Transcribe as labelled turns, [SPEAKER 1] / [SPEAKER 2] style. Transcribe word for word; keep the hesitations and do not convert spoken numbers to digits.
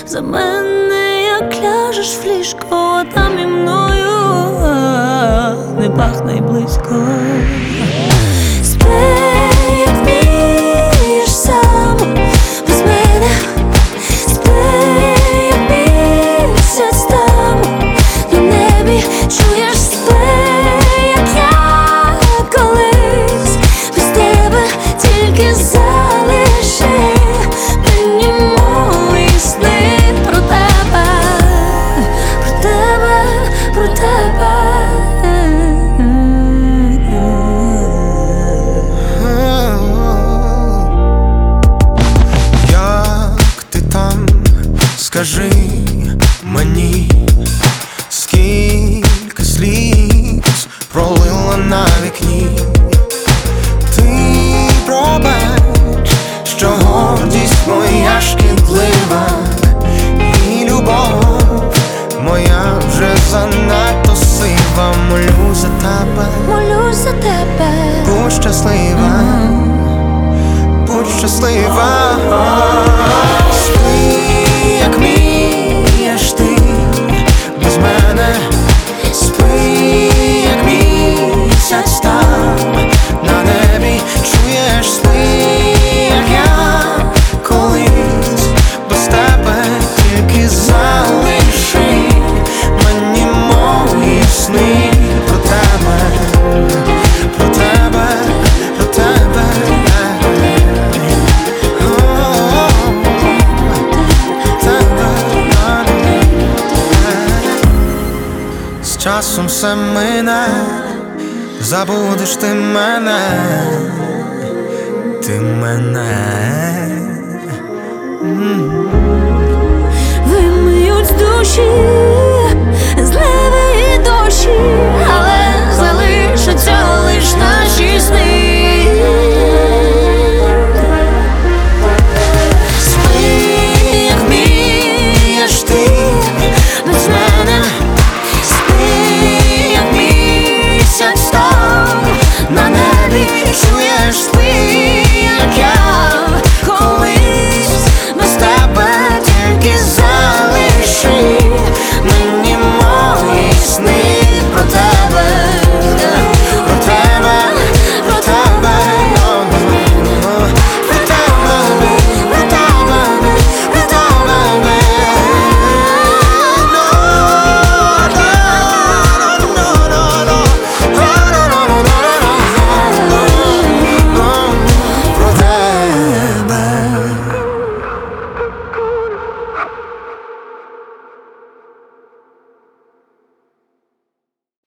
[SPEAKER 1] за мене, як ляжеш в ліжко, а там і мною не пахне й близько. Спи, як вмієш сам, без мене. Спи, як місяць там на небі. Чуєш, спи, як я колись, без тебе тільки залиши мені мої сни про тебе, про тебе, про тебе.
[SPEAKER 2] Скажи мені, скільки сліз пролила на вікні. Ти пробач, що гордість моя шкідлива, і любов моя вже занадто сива. Молю за тебе,
[SPEAKER 1] Молю за тебе,
[SPEAKER 2] будь щаслива, будь щаслива. Як вмієш ти без мене. Спи, як місяць там на небі. Чуєш, спи, як я колись, без тебе тільки залиши мені мої сни про тебе, про тебе, про тебе. З часом все мине, забудеш ти мене, ти мене.
[SPEAKER 1] вимиють з душі